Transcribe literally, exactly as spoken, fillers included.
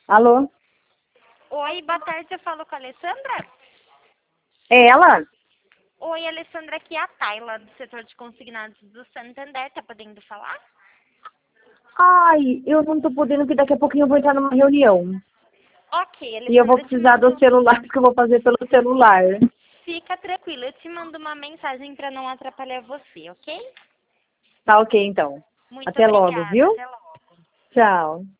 Alô? Oi, boa tarde, eu falo com a Alessandra? É ela? Oi, Alessandra, aqui é a Tayla, do setor de consignados do Santander, tá podendo falar? Ai, eu não tô podendo, que daqui a pouquinho eu vou entrar numa reunião. Ok, E eu vou Alessandra, eu te precisar do mando... celular, porque eu vou fazer pelo celular. Fica tranquila, eu te mando uma mensagem pra não atrapalhar você, ok? Tá ok, então. Muito Até logo, obrigada, viu? até logo. Tchau.